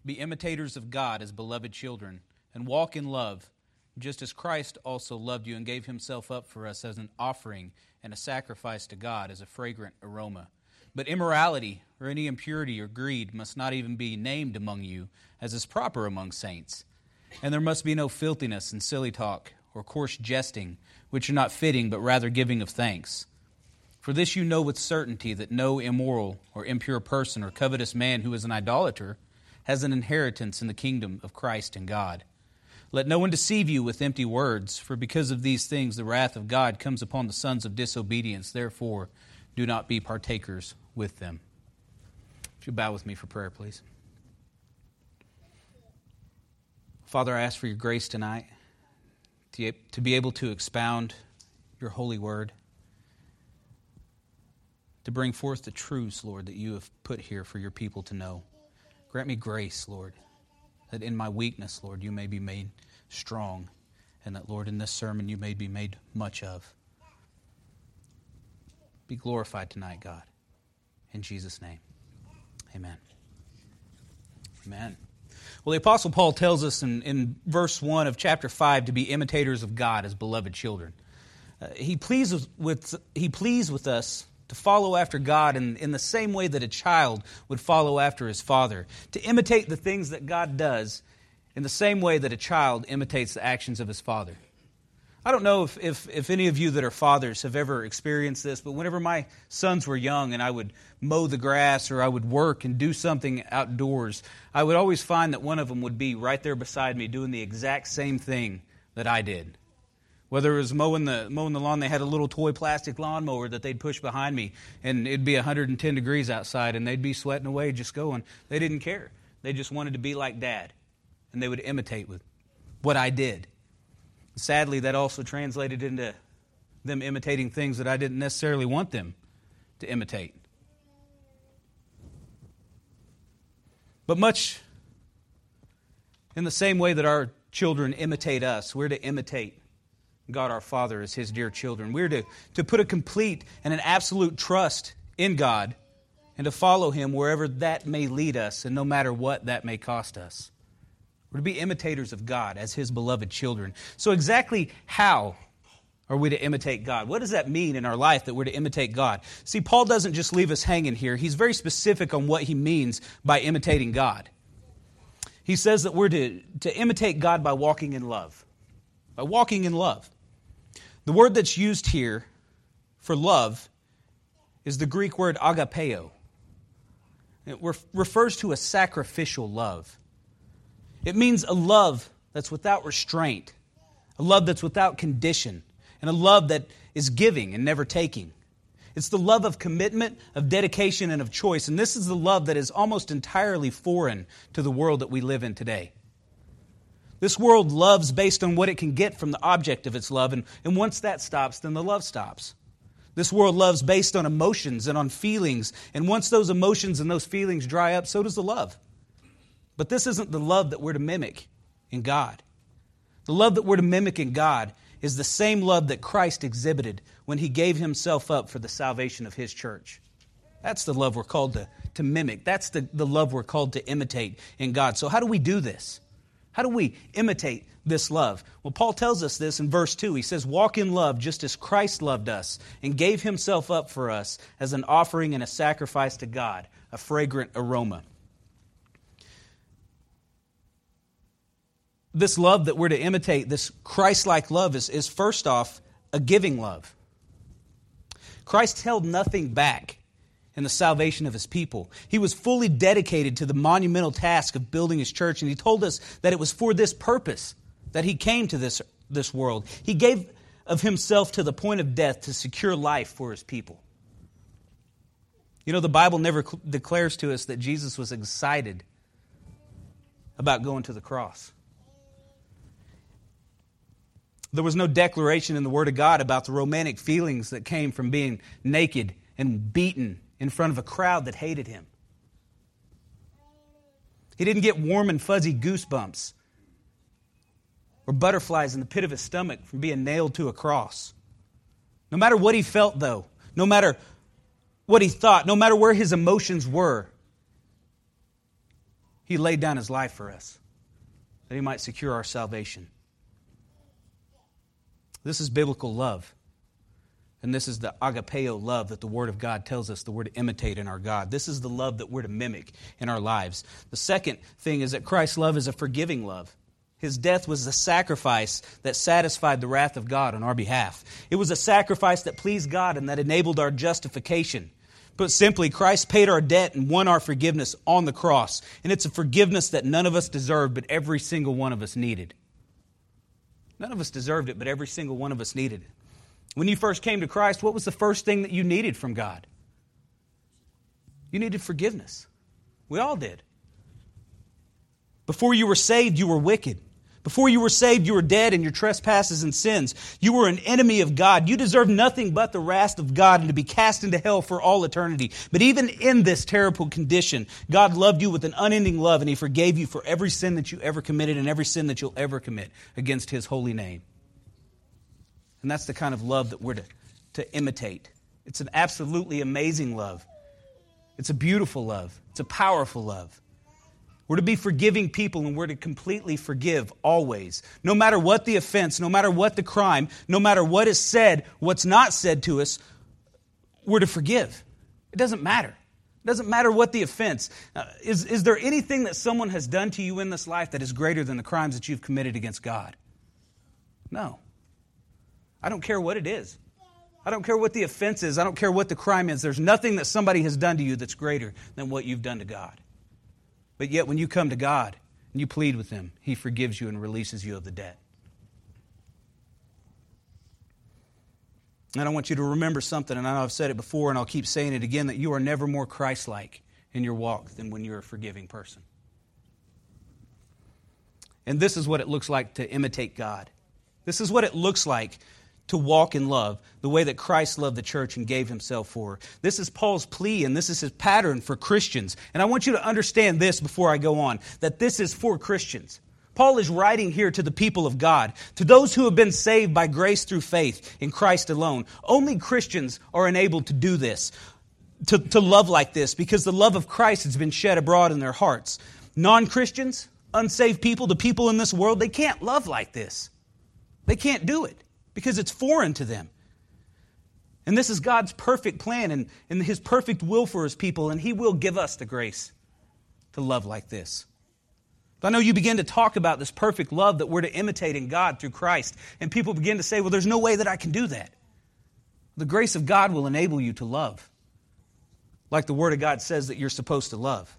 Be imitators of God as beloved children, and walk in love, just as Christ also loved you and gave himself up for us as an offering and a sacrifice to God as a fragrant aroma. But immorality or any impurity or greed must not even be named among you, as is proper among saints. And there must be no filthiness and silly talk or coarse jesting, which are not fitting, but rather giving of thanks. For this you know with certainty, that no immoral or impure person or covetous man who is an idolater has an inheritance in the kingdom of Christ and God. Let no one deceive you with empty words, for because of these things the wrath of God comes upon the sons of disobedience. Therefore, do not be partakers with them. If you bow with me for prayer, please. Father, I ask for your grace tonight to be able to expound your holy word, to bring forth the truths, Lord, that you have put here for your people to know. Grant me grace, Lord, that in my weakness, Lord, you may be made strong, and that, Lord, in this sermon you may be made much of. Be glorified tonight, God. In Jesus' name, amen. Amen. Well, the Apostle Paul tells us in verse 1 of chapter 5 to be imitators of God as beloved children. He pleads with us to follow after God in the same way that a child would follow after his father, to imitate the things that God does in the same way that a child imitates the actions of his father. I don't know if any of you that are fathers have ever experienced this, but whenever my sons were young and I would mow the grass or I would work and do something outdoors, I would always find that one of them would be right there beside me doing the exact same thing that I did. Whether it was mowing the lawn, they had a little toy plastic lawnmower that they'd push behind me, and it'd be 110 degrees outside, and they'd be sweating away just going. They didn't care. They just wanted to be like Dad, and they would imitate with what I did. Sadly, that also translated into them imitating things that I didn't necessarily want them to imitate. But much in the same way that our children imitate us, we're to imitate God our Father as His dear children. We're to put a complete and an absolute trust in God and to follow Him wherever that may lead us and no matter what that may cost us. We're to be imitators of God as His beloved children. So exactly how are we to imitate God? What does that mean in our life that we're to imitate God? See, Paul doesn't just leave us hanging here. He's very specific on what he means by imitating God. He says that we're to imitate God by walking in love. By walking in love. The word that's used here for love is the Greek word agapeo. It refers to a sacrificial love. It means a love that's without restraint, a love that's without condition, and a love that is giving and never taking. It's the love of commitment, of dedication, and of choice. And this is the love that is almost entirely foreign to the world that we live in today. This world loves based on what it can get from the object of its love, and once that stops, then the love stops. This world loves based on emotions and on feelings, and once those emotions and those feelings dry up, so does the love. But this isn't the love that we're to mimic in God. The love that we're to mimic in God is the same love that Christ exhibited when He gave Himself up for the salvation of His church. That's the love we're called to mimic. That's the love we're called to imitate in God. So how do we do this? How do we imitate this love? Well, Paul tells us this in verse 2. He says, walk in love just as Christ loved us and gave Himself up for us as an offering and a sacrifice to God, a fragrant aroma. This love that we're to imitate, this Christ-like love, is first off a giving love. Christ held nothing back in the salvation of His people. He was fully dedicated to the monumental task of building His church, and He told us that it was for this purpose that He came to this world. He gave of Himself to the point of death to secure life for His people. You know, the Bible never declares to us that Jesus was excited about going to the cross. There was no declaration in the Word of God about the romantic feelings that came from being naked and beaten in front of a crowd that hated Him. He didn't get warm and fuzzy goosebumps or butterflies in the pit of His stomach from being nailed to a cross. No matter what He felt, though, no matter what He thought, no matter where His emotions were, He laid down His life for us, that He might secure our salvation. This is biblical love. And this is the agapeo love that the Word of God tells us that we're to imitate in our God. This is the love that we're to mimic in our lives. The second thing is that Christ's love is a forgiving love. His death was a sacrifice that satisfied the wrath of God on our behalf. It was a sacrifice that pleased God and that enabled our justification. Put simply, Christ paid our debt and won our forgiveness on the cross. And it's a forgiveness that none of us deserved, but every single one of us needed. None of us deserved it, but every single one of us needed it. When you first came to Christ, what was the first thing that you needed from God? You needed forgiveness. We all did. Before you were saved, you were wicked. Before you were saved, you were dead in your trespasses and sins. You were an enemy of God. You deserved nothing but the wrath of God and to be cast into hell for all eternity. But even in this terrible condition, God loved you with an unending love, and He forgave you for every sin that you ever committed and every sin that you'll ever commit against His holy name. And that's the kind of love that we're to imitate. It's an absolutely amazing love. It's a beautiful love. It's a powerful love. We're to be forgiving people, and we're to completely forgive always. No matter what the offense, no matter what the crime, no matter what is said, what's not said to us, we're to forgive. It doesn't matter. It doesn't matter what the offense. Is there anything that someone has done to you in this life that is greater than the crimes that you've committed against God? No. I don't care what it is. I don't care what the offense is. I don't care what the crime is. There's nothing that somebody has done to you that's greater than what you've done to God. But yet when you come to God and you plead with Him, He forgives you and releases you of the debt. And I want you to remember something, and I know I've said it before and I'll keep saying it again, that you are never more Christ-like in your walk than when you're a forgiving person. And this is what it looks like to imitate God. This is what it looks like to walk in love, the way that Christ loved the church and gave Himself for her. This is Paul's plea, and this is his pattern for Christians. And I want you to understand this before I go on, that this is for Christians. Paul is writing here to the people of God, to those who have been saved by grace through faith in Christ alone. Only Christians are enabled to do this, to love like this, because the love of Christ has been shed abroad in their hearts. Non-Christians, unsaved people, the people in this world, they can't love like this. They can't do it because it's foreign to them. And this is God's perfect plan and His perfect will for His people, and He will give us the grace to love like this. But I know you begin to talk about this perfect love that we're to imitate in God through Christ, and people begin to say, well, there's no way that I can do that. The grace of God will enable you to love like the Word of God says that you're supposed to love.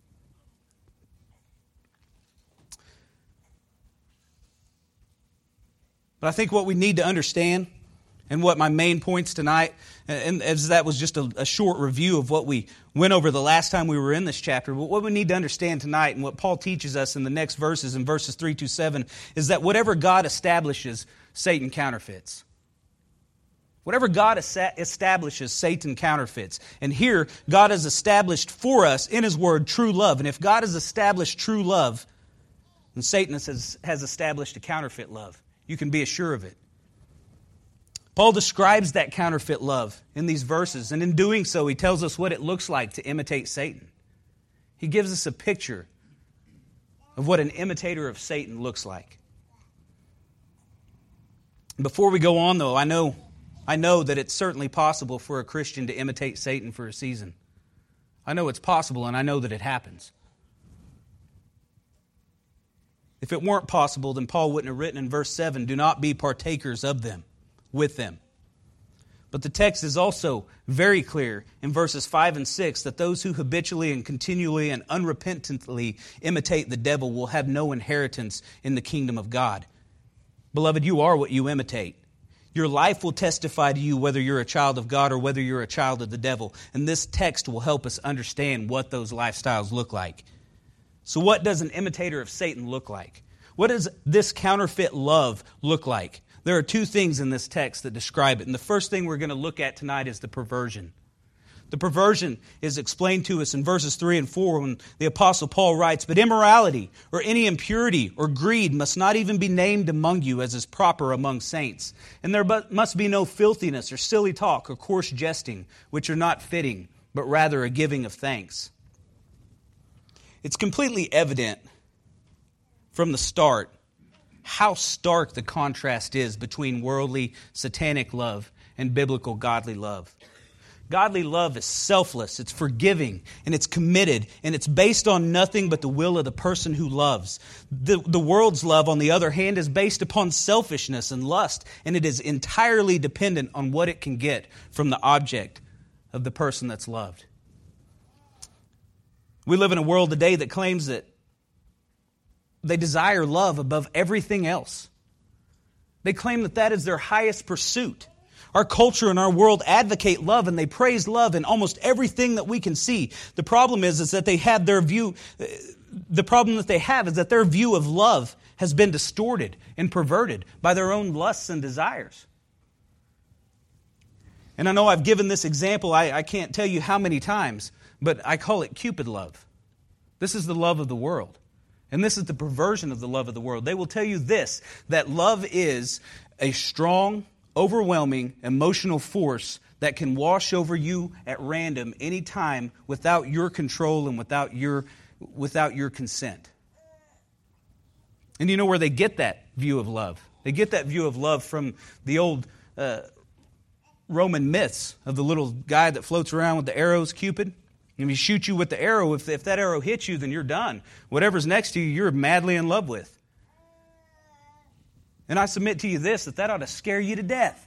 But I think what we need to understand, and what my main points tonight, and as that was just a short review of what we went over the last time we were in this chapter, but what we need to understand tonight, and what Paul teaches us in the next verses, in verses 3-7, is that whatever God establishes, Satan counterfeits. Whatever God establishes, Satan counterfeits. And here, God has established for us, in His Word, true love. And if God has established true love, then Satan has established a counterfeit love. You can be assured of it. Paul describes that counterfeit love in these verses, and in doing so, he tells us what it looks like to imitate Satan. He gives us a picture of what an imitator of Satan looks like. Before we go on, though, I know that it's certainly possible for a Christian to imitate Satan for a season. I know it's possible, and I know that it happens. If it weren't possible, then Paul wouldn't have written in verse 7, do not be partakers of them, with them. But the text is also very clear in verses 5 and 6 that those who habitually and continually and unrepentantly imitate the devil will have no inheritance in the kingdom of God. Beloved, you are what you imitate. Your life will testify to you whether you're a child of God or whether you're a child of the devil. And this text will help us understand what those lifestyles look like. So what does an imitator of Satan look like? What does this counterfeit love look like? There are two things in this text that describe it. And the first thing we're going to look at tonight is the perversion. The perversion is explained to us in verses 3 and 4 when the Apostle Paul writes, but immorality or any impurity or greed must not even be named among you as is proper among saints. And there must be no filthiness or silly talk or coarse jesting, which are not fitting, but rather a giving of thanks. It's completely evident from the start how stark the contrast is between worldly, satanic love and biblical, godly love. Godly love is selfless, it's forgiving, and it's committed, and it's based on nothing but the will of the person who loves. The world's love, on the other hand, is based upon selfishness and lust, and it is entirely dependent on what it can get from the object of the person that's loved. We live in a world today that claims that they desire love above everything else. They claim that that is their highest pursuit. Our culture and our world advocate love, and they praise love in almost everything that we can see. The problem is that they have their view. The problem that they have is that their view of love has been distorted and perverted by their own lusts and desires. And I know I've given this example, I can't tell you how many times, but I call it Cupid love. This is the love of the world. And this is the perversion of the love of the world. They will tell you this, that love is a strong, overwhelming emotional force that can wash over you at random anytime without your control and without your consent. And you know where they get that view of love? They get that view of love from the old Roman myths of the little guy that floats around with the arrows, Cupid. And if he shoots you with the arrow, if that arrow hits you, then you're done. Whatever's next to you, you're madly in love with. And I submit to you this, that ought to scare you to death.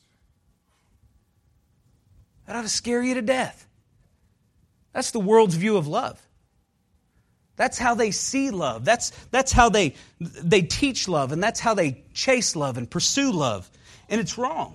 That ought to scare you to death. That's the world's view of love. That's how they see love. That's how they teach love, and that's how they chase love and pursue love. And it's wrong.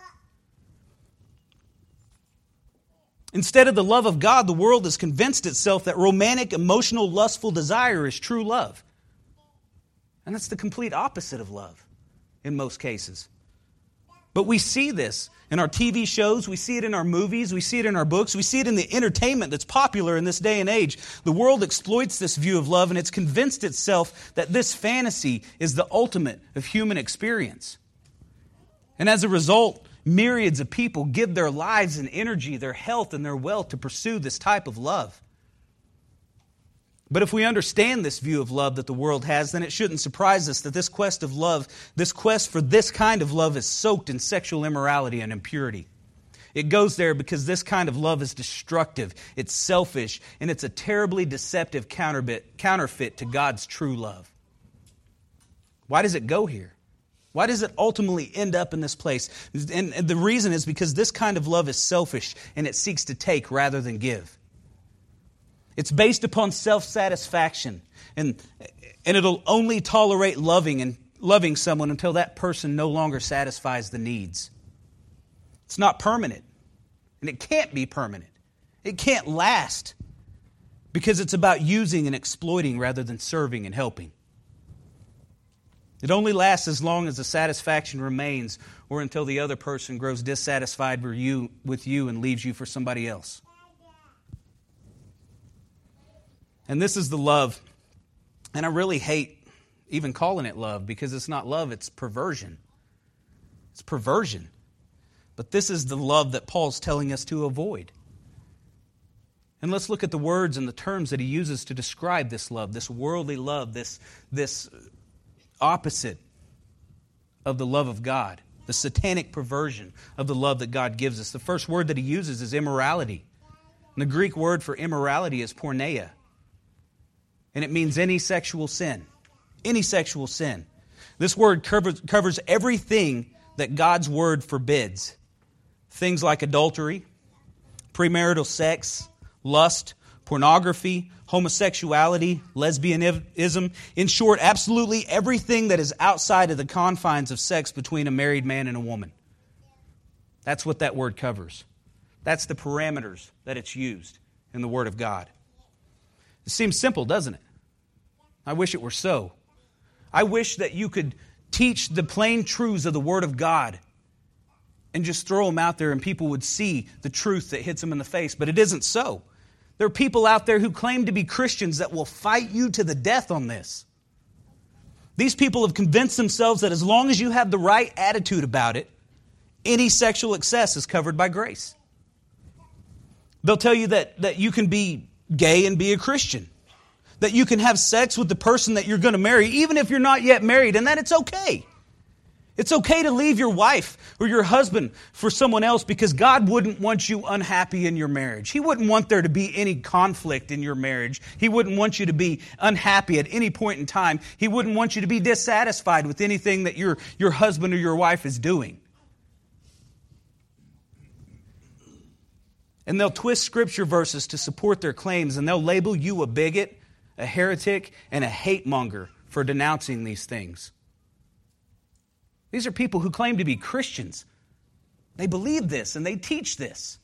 Instead of the love of God, the world has convinced itself that romantic, emotional, lustful desire is true love. And that's the complete opposite of love in most cases. But we see this in our TV shows, we see it in our movies, we see it in our books, we see it in the entertainment that's popular in this day and age. The world exploits this view of love, and it's convinced itself that this fantasy is the ultimate of human experience. And as a result, myriads of people give their lives and energy, their health and their wealth to pursue this type of love. But if we understand this view of love that the world has, then it shouldn't surprise us that this quest of love, this quest for this kind of love is soaked in sexual immorality and impurity. It goes there because this kind of love is destructive, it's selfish, and it's a terribly deceptive counterfeit to God's true love. Why does it go here? Why does it ultimately end up in this place? And the reason is because this kind of love is selfish and it seeks to take rather than give. It's based upon self-satisfaction, and it'll only tolerate loving someone until that person no longer satisfies the needs. It's not permanent, and it can't be permanent. It can't last because it's about using and exploiting rather than serving and helping. It only lasts as long as the satisfaction remains or until the other person grows dissatisfied with you and leaves you for somebody else. And this is the love, and I really hate even calling it love because it's not love, it's perversion. It's perversion. But this is the love that Paul's telling us to avoid. And let's look at the words and the terms that he uses to describe this love, this worldly love, this opposite of the love of God, the satanic perversion of the love that God gives us. The first word that he uses is immorality. And the Greek word for immorality is porneia. And it means any sexual sin. Any sexual sin. This word covers everything that God's word forbids. Things like adultery, premarital sex, lust, pornography, homosexuality, lesbianism. In short, absolutely everything that is outside of the confines of sex between a married man and a woman. That's what that word covers. That's the parameters that it's used in the Word of God. It seems simple, doesn't it? I wish it were so. I wish that you could teach the plain truths of the Word of God and just throw them out there and people would see the truth that hits them in the face. But it isn't so. There are people out there who claim to be Christians that will fight you to the death on this. These people have convinced themselves that as long as you have the right attitude about it, any sexual excess is covered by grace. They'll tell you that you can be gay and be a Christian. that you can have sex with the person that you're going to marry, even if you're not yet married, and that it's okay. It's okay to leave your wife or your husband for someone else because God wouldn't want you unhappy in your marriage. He wouldn't want there to be any conflict in your marriage. He wouldn't want you to be unhappy at any point in time. He wouldn't want you to be dissatisfied with anything that your husband or your wife is doing. And they'll twist scripture verses to support their claims, and they'll label you a bigot, a heretic, and a hate monger for denouncing these things. These are people who claim to be Christians. They believe this and they teach this.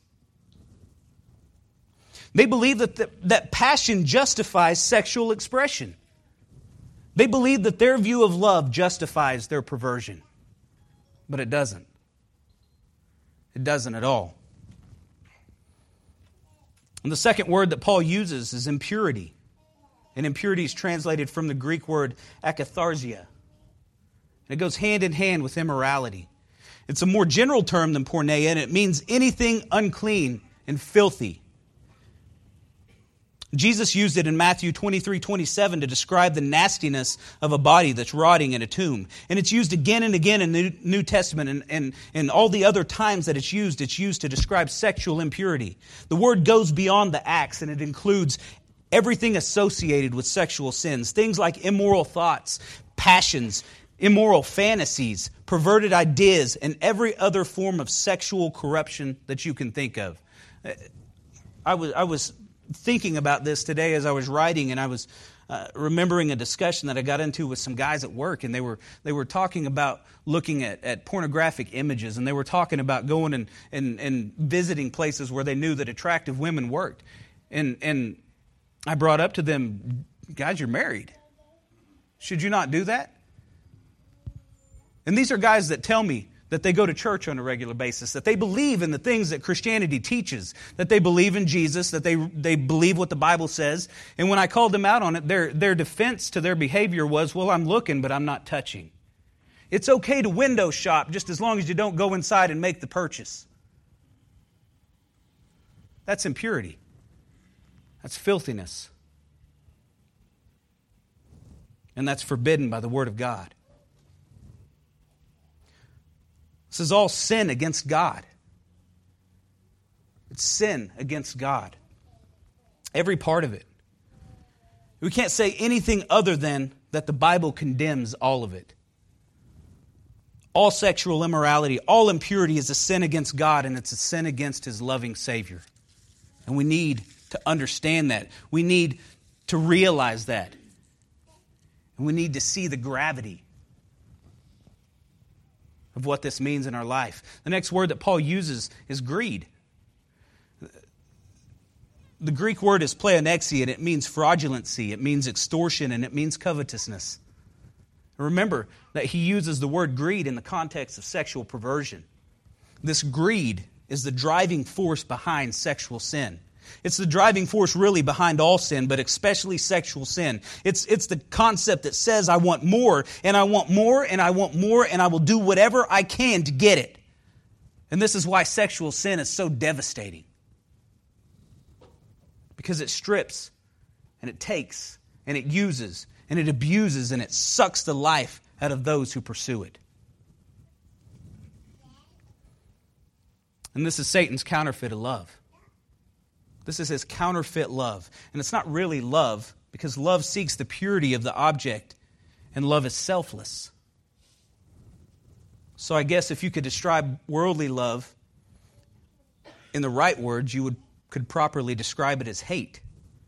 They believe that passion justifies sexual expression. They believe that their view of love justifies their perversion. But it doesn't. It doesn't at all. And the second word that Paul uses is impurity. And impurity is translated from the Greek word akatharsia. It goes hand in hand with immorality. It's a more general term than porneia, and it means anything unclean and filthy. Jesus used it in Matthew 23:27 to describe the nastiness of a body that's rotting in a tomb. And it's used again and again in the New Testament, and all the other times that it's used to describe sexual impurity. The word goes beyond the acts, and it includes everything associated with sexual sins. Things like immoral thoughts, passions, immoral fantasies, perverted ideas, and every other form of sexual corruption that you can think of. I was thinking about this today as I was writing, and I was remembering a discussion that I got into with some guys at work, and they were talking about looking at pornographic images, and they were talking about going and visiting places where they knew that attractive women worked. And I brought up to them, guys, you're married. Should you not do that? And these are guys that tell me that they go to church on a regular basis, that they believe in the things that Christianity teaches, that they believe in Jesus, that they believe what the Bible says. And when I called them out on it, their defense to their behavior was, well, I'm looking, but I'm not touching. It's okay to window shop just as long as you don't go inside and make the purchase. That's impurity. That's filthiness. And that's forbidden by the Word of God. This is all sin against God. It's sin against God. Every part of it. We can't say anything other than that the Bible condemns all of it. All sexual immorality, all impurity is a sin against God, and it's a sin against His loving Savior. And we need to understand that. We need to realize that. And we need to see the gravity of what this means in our life. The next word that Paul uses is greed. The Greek word is pleonexia, and it means fraudulency, it means extortion, and it means covetousness. Remember that he uses the word greed in the context of sexual perversion. This greed is the driving force behind sexual sin. It's the driving force really behind all sin, but especially sexual sin. It's the concept that says I want more, and I want more, and I want more, and I will do whatever I can to get it. And this is why sexual sin is so devastating. Because it strips, and it takes, and it uses, and it abuses, and it sucks the life out of those who pursue it. And this is Satan's counterfeit of love. This is his counterfeit love. And it's not really love, because love seeks the purity of the object, and love is selfless. So I guess if you could describe worldly love in the right words, you could properly describe it as hate.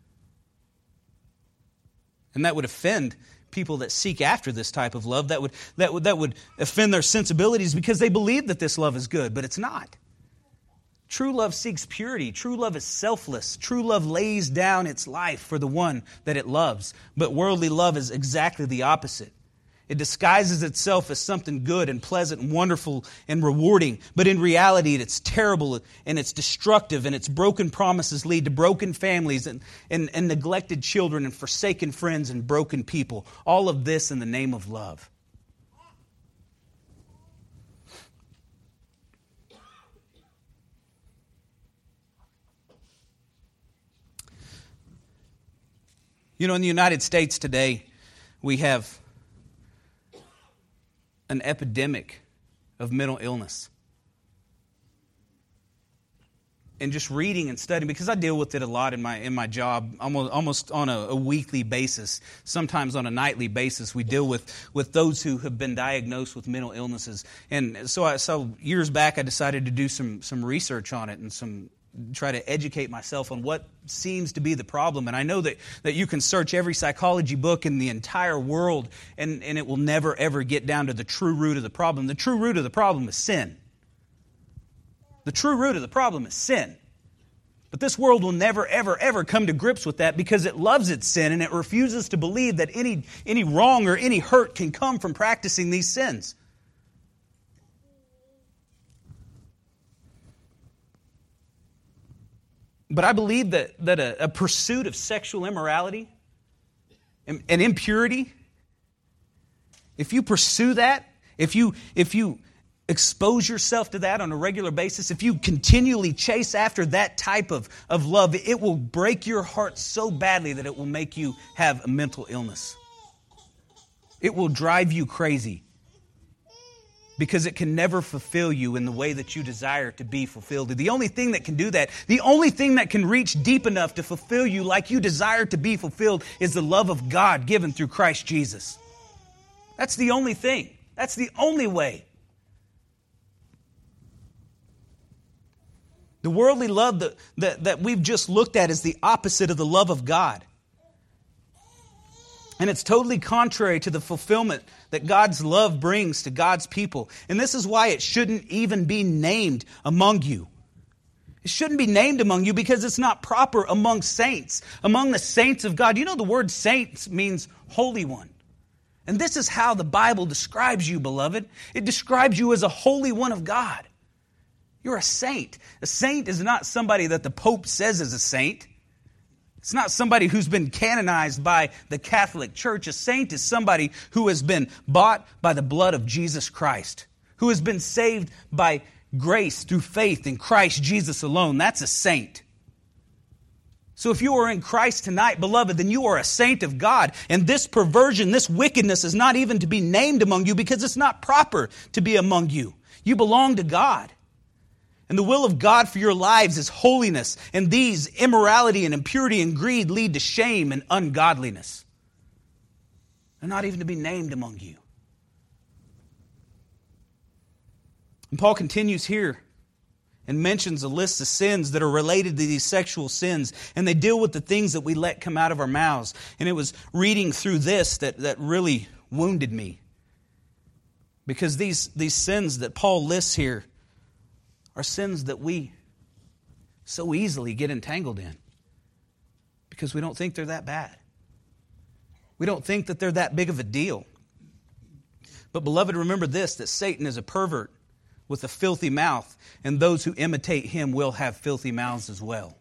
And that would offend people that seek after this type of love. That would offend their sensibilities because they believe that this love is good, but it's not. True love seeks purity. True love is selfless. True love lays down its life for the one that it loves. But worldly love is exactly the opposite. It disguises itself as something good and pleasant and wonderful and rewarding. But in reality, it's terrible and it's destructive, and its broken promises lead to broken families and neglected children and forsaken friends and broken people. All of this in the name of love. You know, in the United States today, we have an epidemic of mental illness. And just reading and studying, because I deal with it a lot in my job, almost on a weekly basis, sometimes on a nightly basis, we deal with those who have been diagnosed with mental illnesses. And so years back, I decided to do some research on it and try to educate myself on what seems to be the problem. And I know that you can search every psychology book in the entire world, and it will never, ever get down to the true root of the problem. The true root of the problem is sin. The true root of the problem is sin. But this world will never, ever, ever come to grips with that because it loves its sin and it refuses to believe that any wrong or any hurt can come from practicing these sins. But I believe that a pursuit of sexual immorality and impurity, if you pursue that, if you expose yourself to that on a regular basis, if you continually chase after that type of love, it will break your heart so badly that it will make you have a mental illness. It will drive you crazy because it can never fulfill you in the way that you desire to be fulfilled. The only thing that can do that, the only thing that can reach deep enough to fulfill you like you desire to be fulfilled is the love of God given through Christ Jesus. That's the only thing. That's the only way. The worldly love that we've just looked at is the opposite of the love of God. And it's totally contrary to the fulfillment that God's love brings to God's people. And this is why it shouldn't even be named among you. It shouldn't be named among you because it's not proper among saints, among the saints of God. You know the word saints means holy one. And this is how the Bible describes you, beloved. It describes you as a holy one of God. You're a saint. A saint is not somebody that the Pope says is a saint. It's not somebody who's been canonized by the Catholic Church. A saint is somebody who has been bought by the blood of Jesus Christ, who has been saved by grace through faith in Christ Jesus alone. That's a saint. So if you are in Christ tonight, beloved, then you are a saint of God. And this perversion, this wickedness is not even to be named among you because it's not proper to be among you. You belong to God. And the will of God for your lives is holiness. And these, immorality and impurity and greed, lead to shame and ungodliness. They're not even to be named among you. And Paul continues here and mentions a list of sins that are related to these sexual sins. And they deal with the things that we let come out of our mouths. And it was reading through this that really wounded me. Because these sins that Paul lists here are sins that we so easily get entangled in because we don't think they're that bad. We don't think that they're that big of a deal. But beloved, remember this, that Satan is a pervert with a filthy mouth, and those who imitate him will have filthy mouths as well.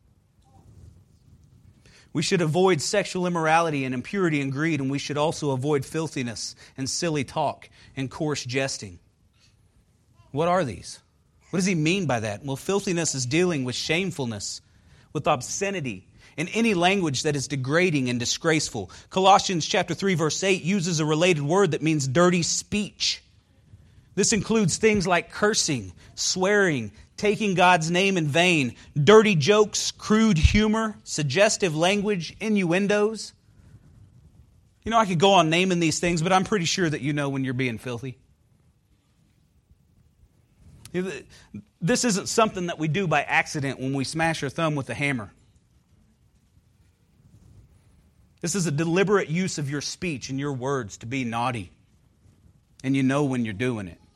We should avoid sexual immorality and impurity and greed, and we should also avoid filthiness and silly talk and coarse jesting. What are these? What does he mean by that? Well, filthiness is dealing with shamefulness, with obscenity, and any language that is degrading and disgraceful. Colossians chapter 3, verse 8 uses a related word that means dirty speech. This includes things like cursing, swearing, taking God's name in vain, dirty jokes, crude humor, suggestive language, innuendos. You know, I could go on naming these things, but I'm pretty sure that you know when you're being filthy. This isn't something that we do by accident when we smash our thumb with a hammer. This is a deliberate use of your speech and your words to be naughty. And you know when you're doing it.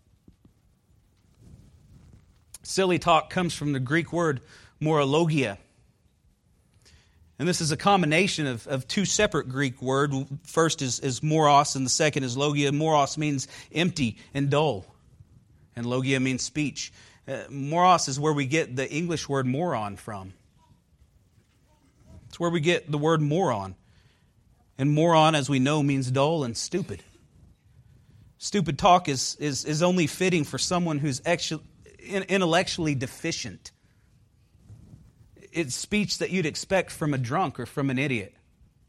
Silly talk comes from the Greek word morologia. And this is a combination of two separate Greek words. First is moros and the second is logia. Moros means empty and dull. And logia means speech. Moros is where we get the English word moron from. It's where we get the word moron. And moron, as we know, means dull and stupid. Stupid talk is only fitting for someone who's intellectually deficient. It's speech that you'd expect from a drunk or from an idiot.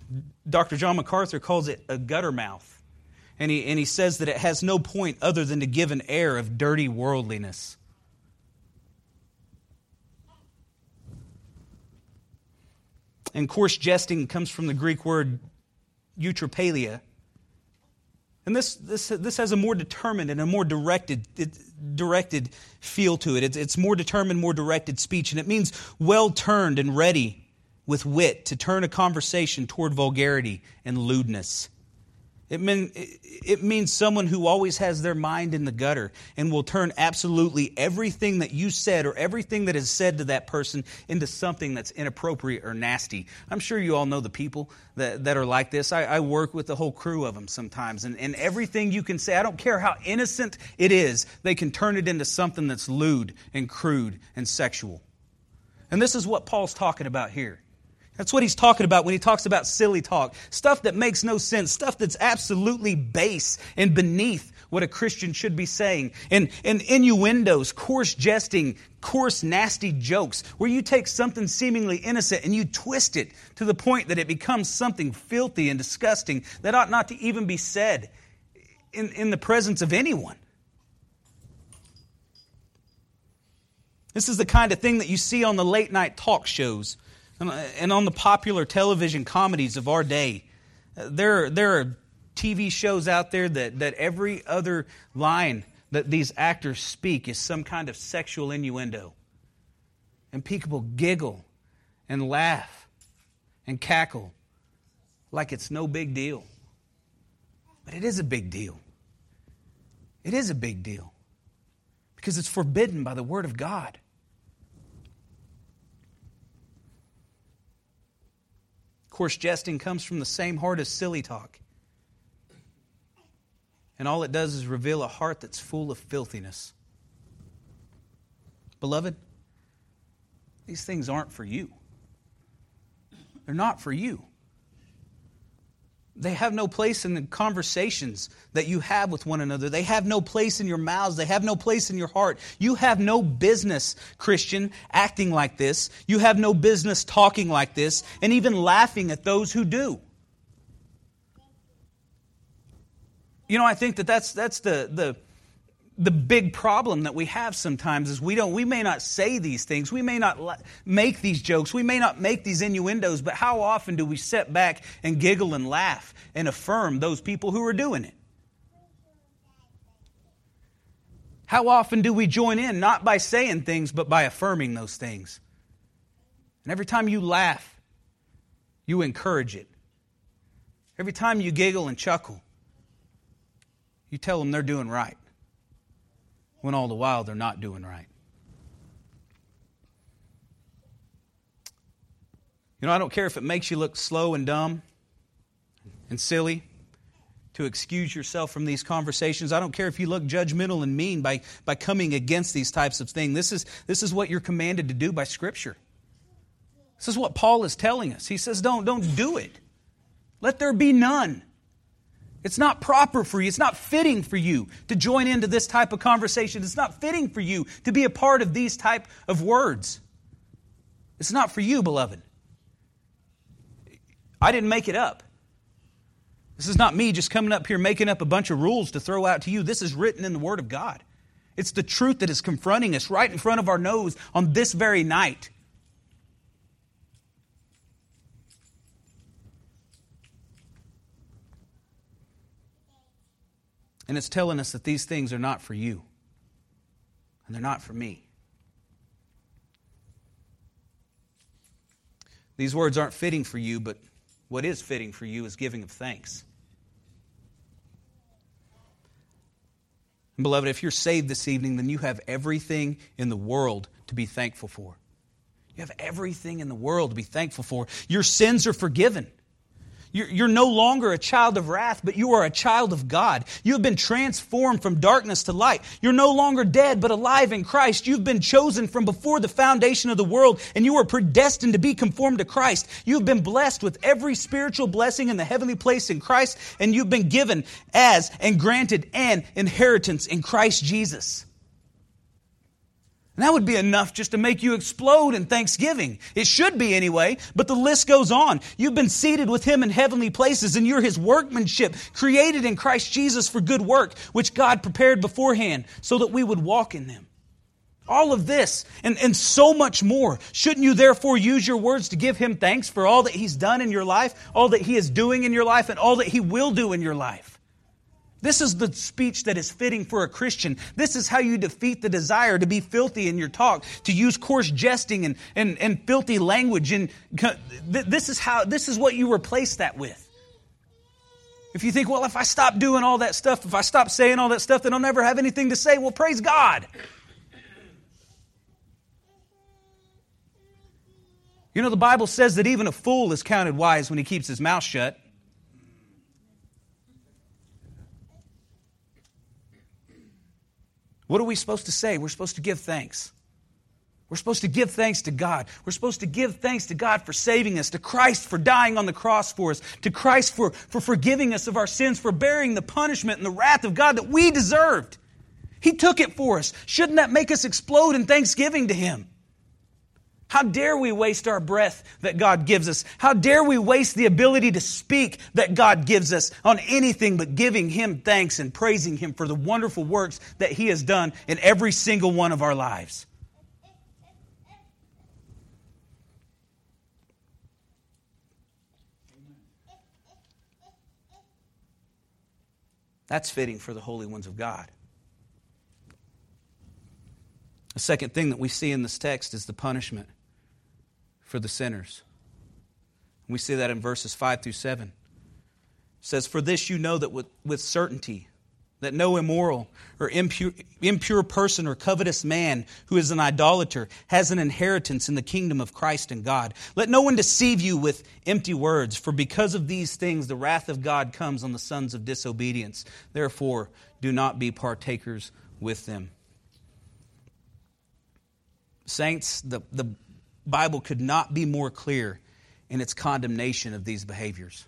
Dr. John MacArthur calls it a gutter mouth. And he says that it has no point other than to give an air of dirty worldliness. And coarse jesting comes from the Greek word eutrapelia. And this has a more determined and a more directed feel to it. It's more determined, more directed speech. And it means well-turned and ready with wit to turn a conversation toward vulgarity and lewdness. It means someone who always has their mind in the gutter and will turn absolutely everything that you said or everything that is said to that person into something that's inappropriate or nasty. I'm sure you all know the people that are like this. I work with the whole crew of them sometimes. And everything you can say, I don't care how innocent it is, they can turn it into something that's lewd and crude and sexual. And this is what Paul's talking about here. That's what he's talking about when he talks about silly talk. Stuff that makes no sense. Stuff that's absolutely base and beneath what a Christian should be saying. And innuendos, coarse jesting, coarse nasty jokes, where you take something seemingly innocent and you twist it to the point that it becomes something filthy and disgusting that ought not to even be said in the presence of anyone. This is the kind of thing that you see on the late night talk shows and on the popular television comedies of our day. There are TV shows out there that every other line that these actors speak is some kind of sexual innuendo. And people giggle and laugh and cackle like it's no big deal. But it is a big deal. It is a big deal. Because it's forbidden by the Word of God. Coarse jesting comes from the same heart as silly talk. And all it does is reveal a heart that's full of filthiness. Beloved, these things aren't for you. They're not for you. They have no place in the conversations that you have with one another. They have no place in your mouths. They have no place in your heart. You have no business, Christian, acting like this. You have no business talking like this and even laughing at those who do. You know, I think that's the big problem that we have sometimes is we may not say these things. We may not make these jokes. We may not make these innuendos, but how often do we sit back and giggle and laugh and affirm those people who are doing it? How often do we join in, not by saying things, but by affirming those things? And every time you laugh, you encourage it. Every time you giggle and chuckle, you tell them they're doing right, when all the while they're not doing right. You know, I don't care if it makes you look slow and dumb and silly to excuse yourself from these conversations. I don't care if you look judgmental and mean by coming against these types of things. This is what you're commanded to do by Scripture. This is what Paul is telling us. He says, don't do it. Let there be none. It's not proper for you. It's not fitting for you to join into this type of conversation. It's not fitting for you to be a part of these type of words. It's not for you, beloved. I didn't make it up. This is not me just coming up here making up a bunch of rules to throw out to you. This is written in the Word of God. It's the truth that is confronting us right in front of our nose on this very night. And it's telling us that these things are not for you. And they're not for me. These words aren't fitting for you, but what is fitting for you is giving of thanks. And beloved, if you're saved this evening, then you have everything in the world to be thankful for. You have everything in the world to be thankful for. Your sins are forgiven. You're no longer a child of wrath, but you are a child of God. You have been transformed from darkness to light. You're no longer dead, but alive in Christ. You've been chosen from before the foundation of the world, and you are predestined to be conformed to Christ. You've been blessed with every spiritual blessing in the heavenly place in Christ, and you've been given as and granted an inheritance in Christ Jesus. And that would be enough just to make you explode in thanksgiving. It should be anyway, but the list goes on. You've been seated with Him in heavenly places, and you're His workmanship, created in Christ Jesus for good work, which God prepared beforehand so that we would walk in them. All of this and so much more. Shouldn't you therefore use your words to give Him thanks for all that He's done in your life, all that He is doing in your life, and all that He will do in your life? This is the speech that is fitting for a Christian. This is how you defeat the desire to be filthy in your talk, to use coarse jesting and filthy language. And this is what you replace that with. If you think, well, if I stop doing all that stuff, if I stop saying all that stuff, then I'll never have anything to say. Well, praise God. You know, the Bible says that even a fool is counted wise when he keeps his mouth shut. What are we supposed to say? We're supposed to give thanks. We're supposed to give thanks to God. We're supposed to give thanks to God for saving us, to Christ for dying on the cross for us, to Christ for forgiving us of our sins, for bearing the punishment and the wrath of God that we deserved. He took it for us. Shouldn't that make us explode in thanksgiving to Him? How dare we waste our breath that God gives us? How dare we waste the ability to speak that God gives us on anything but giving Him thanks and praising Him for the wonderful works that He has done in every single one of our lives? That's fitting for the holy ones of God. The second thing that we see in this text is the punishment for the sinners. We see that in verses 5 through 7. It says, "For this you know that with certainty, that no immoral or impure person or covetous man who is an idolater has an inheritance in the kingdom of Christ and God. Let no one deceive you with empty words, for because of these things the wrath of God comes on the sons of disobedience. Therefore, do not be partakers with them." Saints, the Bible could not be more clear in its condemnation of these behaviors.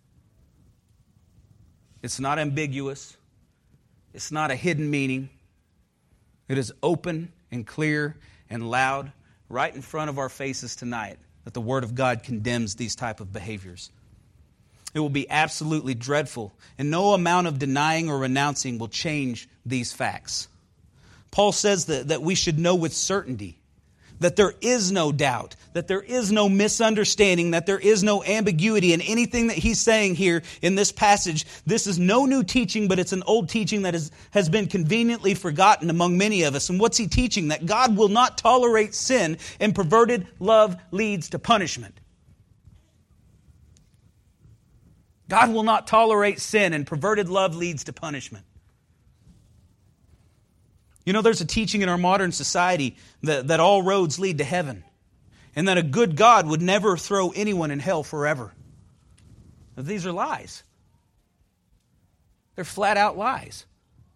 It's not ambiguous. It's not a hidden meaning. It is open and clear and loud right in front of our faces tonight that the Word of God condemns these type of behaviors. It will be absolutely dreadful, and no amount of denying or renouncing will change these facts. Paul says that we should know with certainty that there is no doubt, that there is no misunderstanding, that there is no ambiguity in anything that he's saying here in this passage. This is no new teaching, but it's an old teaching that has been conveniently forgotten among many of us. And what's he teaching? That God will not tolerate sin, and perverted love leads to punishment. God will not tolerate sin, and perverted love leads to punishment. You know, there's a teaching in our modern society that all roads lead to heaven, and that a good God would never throw anyone in hell forever. Now, these are lies. They're flat out lies.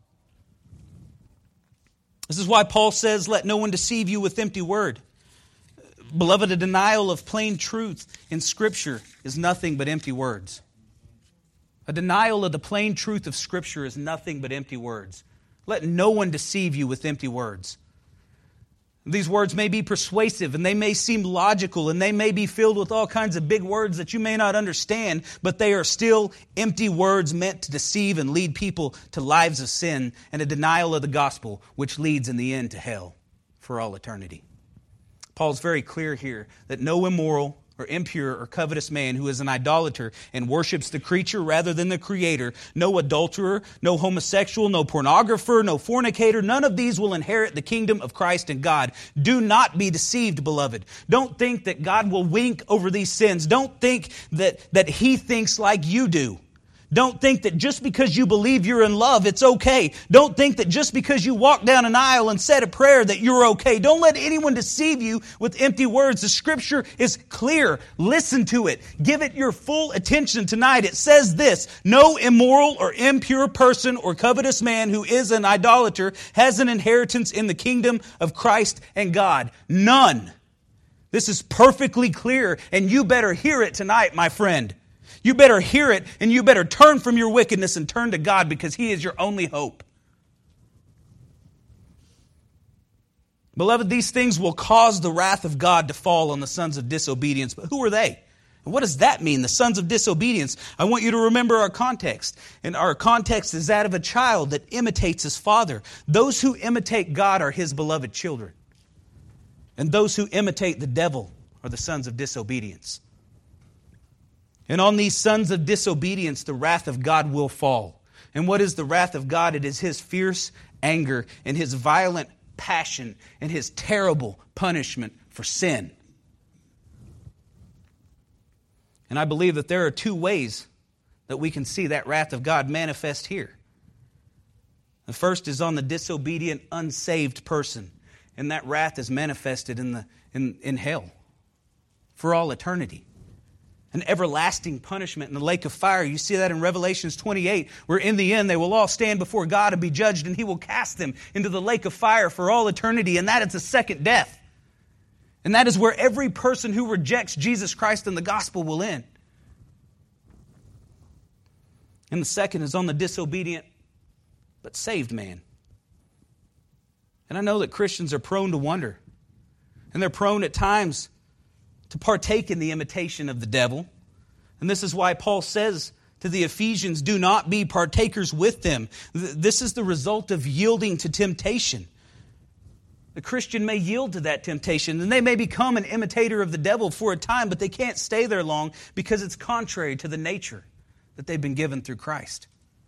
This is why Paul says, "Let no one deceive you with empty word." Beloved, a denial of plain truth in Scripture is nothing but empty words. A denial of the plain truth of Scripture is nothing but empty words. Let no one deceive you with empty words. These words may be persuasive, and they may seem logical, and they may be filled with all kinds of big words that you may not understand, but they are still empty words meant to deceive and lead people to lives of sin and a denial of the gospel, which leads in the end to hell for all eternity. Paul's very clear here that no immoral or impure or covetous man who is an idolater and worships the creature rather than the Creator, no adulterer, no homosexual, no pornographer, no fornicator, none of these will inherit the kingdom of Christ and God. Do not be deceived, beloved. Don't think that God will wink over these sins. Don't think that He thinks like you do. Don't think that just because you believe you're in love, it's okay. Don't think that just because you walk down an aisle and said a prayer that you're okay. Don't let anyone deceive you with empty words. The Scripture is clear. Listen to it. Give it your full attention tonight. It says this: no immoral or impure person or covetous man who is an idolater has an inheritance in the kingdom of Christ and God. None. This is perfectly clear, and you better hear it tonight, my friend. You better hear it, and you better turn from your wickedness and turn to God, because He is your only hope. Beloved, these things will cause the wrath of God to fall on the sons of disobedience. But who are they? And what does that mean, the sons of disobedience? I want you to remember our context. And our context is that of a child that imitates his father. Those who imitate God are his beloved children. And those who imitate the devil are the sons of disobedience. And on these sons of disobedience, the wrath of God will fall. And what is the wrath of God? It is his fierce anger and his violent passion and his terrible punishment for sin. And I believe that there are two ways that we can see that wrath of God manifest here. The first is on the disobedient, unsaved person. And that wrath is manifested in hell for all eternity. An everlasting punishment in the lake of fire. You see that in Revelation 28, where in the end they will all stand before God and be judged, and he will cast them into the lake of fire for all eternity. And that is the second death. And that is where every person who rejects Jesus Christ and the gospel will end. And the second is on the disobedient but saved man. And I know that Christians are prone to wonder. And they're prone at times to partake in the imitation of the devil. And this is why Paul says to the Ephesians, do not be partakers with them. This is the result of yielding to temptation. The Christian may yield to that temptation, and they may become an imitator of the devil for a time, but they can't stay there long because it's contrary to the nature that they've been given through Christ.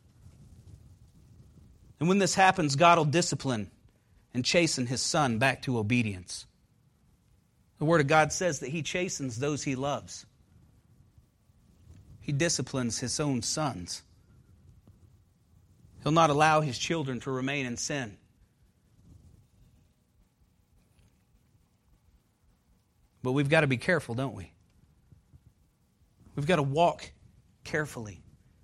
And when this happens, God will discipline and chasten his son back to obedience. The Word of God says that he chastens those he loves. He disciplines his own sons. He'll not allow his children to remain in sin. But we've got to be careful, don't we? We've got to walk carefully.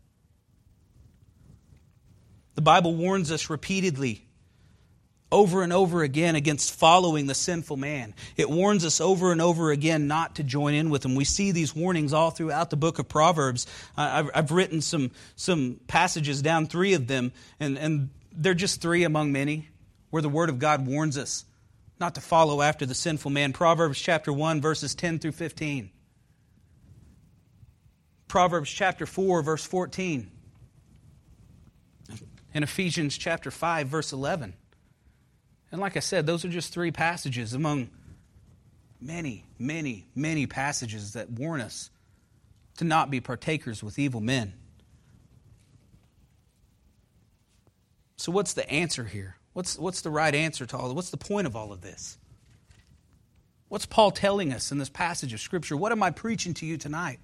The Bible warns us repeatedly, over and over again, against following the sinful man. It warns us over and over again not to join in with him. We see these warnings all throughout the book of Proverbs. I've written some passages down, 3 of them, and they're just 3 among many, where the Word of God warns us not to follow after the sinful man. Proverbs chapter 1, verses 10 through 15. Proverbs chapter 4, verse 14. And Ephesians chapter 5, verse 11. And like I said, those are just 3 passages among many, many, many passages that warn us to not be partakers with evil men. So what's the answer here? What's the right answer to all? What's the point of all of this? What's Paul telling us in this passage of Scripture? What am I preaching to you tonight?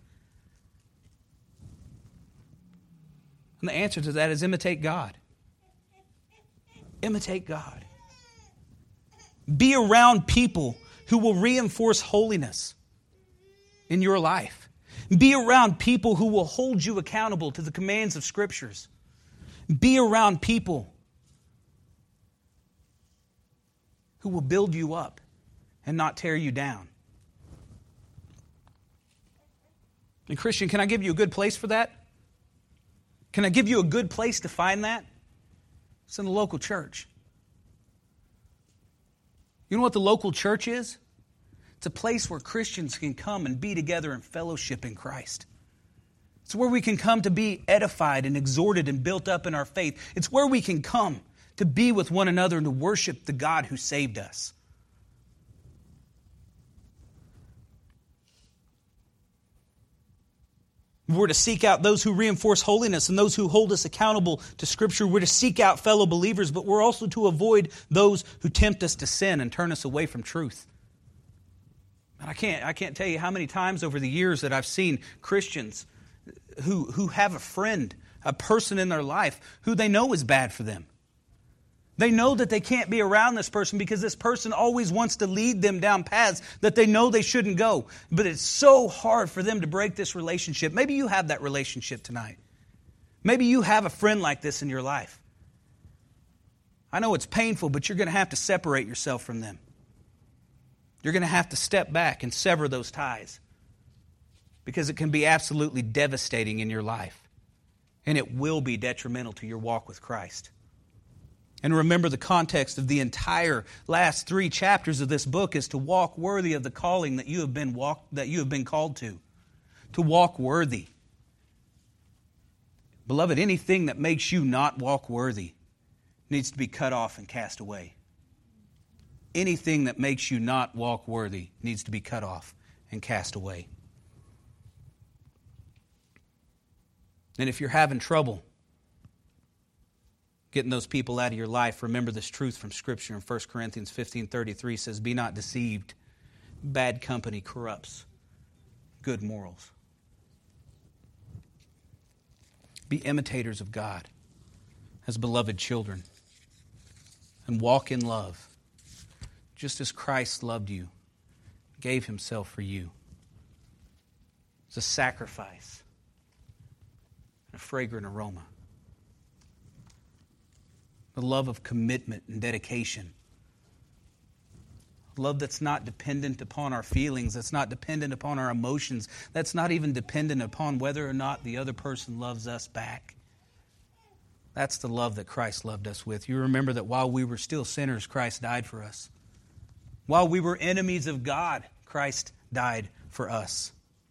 And the answer to that is imitate God. Imitate God. Be around people who will reinforce holiness in your life. Be around people who will hold you accountable to the commands of Scriptures. Be around people who will build you up and not tear you down. And Christian, can I give you a good place for that? Can I give you a good place to find that? It's in the local church. You know what the local church is? It's a place where Christians can come and be together in fellowship in Christ. It's where we can come to be edified and exhorted and built up in our faith. It's where we can come to be with one another and to worship the God who saved us. We're to seek out those who reinforce holiness and those who hold us accountable to Scripture. We're to seek out fellow believers, but we're also to avoid those who tempt us to sin and turn us away from truth. And I can't tell you how many times over the years that I've seen Christians who have a friend, a person in their life who they know is bad for them. They know that they can't be around this person because this person always wants to lead them down paths that they know they shouldn't go. But it's so hard for them to break this relationship. Maybe you have that relationship tonight. Maybe you have a friend like this in your life. I know it's painful, but you're going to have to separate yourself from them. You're going to have to step back and sever those ties because it can be absolutely devastating in your life. And it will be detrimental to your walk with Christ. And remember, the context of the entire last 3 chapters of this book is to walk worthy of the calling that you have been called to. To walk worthy. Beloved, anything that makes you not walk worthy needs to be cut off and cast away. Anything that makes you not walk worthy needs to be cut off and cast away. And if you're having trouble getting those people out of your life, remember this truth from Scripture in 1 Corinthians 15:33 says, "Be not deceived. Bad company corrupts good morals." Be imitators of God as beloved children and walk in love, just as Christ loved you, gave Himself for you. It's a sacrifice, a fragrant aroma. The love of commitment and dedication. Love that's not dependent upon our feelings, that's not dependent upon our emotions, that's not even dependent upon whether or not the other person loves us back. That's the love that Christ loved us with. You remember that while we were still sinners, Christ died for us. While we were enemies of God, Christ died for us.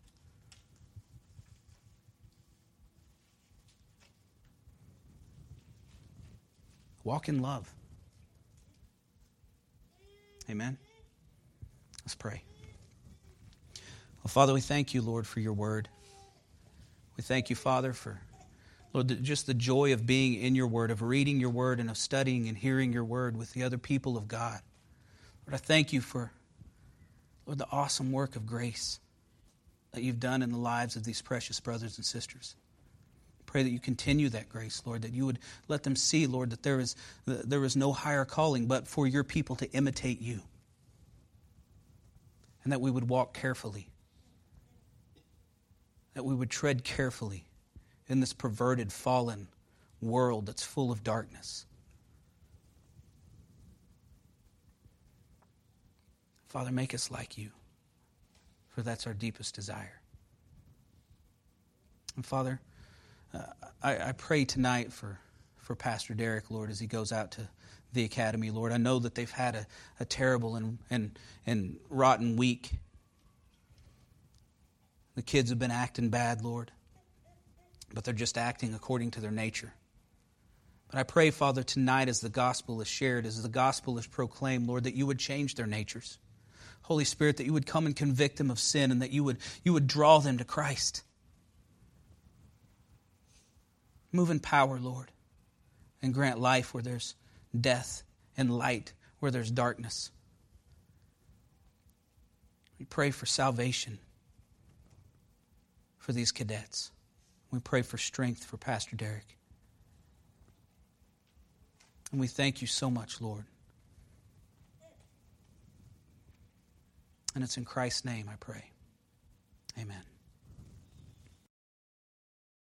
Walk in love. Amen. Let's pray. Well, Father, we thank you, Lord, for your word. We thank you, Father, for, Lord, just the joy of being in your word, of reading your word and of studying and hearing your word with the other people of God. Lord, I thank you for, Lord, the awesome work of grace that you've done in the lives of these precious brothers and sisters. Pray that you continue that grace, Lord, that you would let them see, Lord, that there is no higher calling but for your people to imitate you. And that we would walk carefully. That we would tread carefully in this perverted, fallen world that's full of darkness. Father, make us like you, for that's our deepest desire. And Father, I pray tonight for Pastor Derek, Lord, as he goes out to the academy, Lord. I know that they've had a terrible and rotten week. The kids have been acting bad, Lord, but they're just acting according to their nature. But I pray, Father, tonight as the gospel is shared, as the gospel is proclaimed, Lord, that you would change their natures. Holy Spirit, that you would come and convict them of sin and that you would draw them to Christ. Move in power, Lord, and grant life where there's death and light where there's darkness. We pray for salvation for these cadets. We pray for strength for Pastor Derek. And we thank you so much, Lord. And it's in Christ's name I pray. Amen.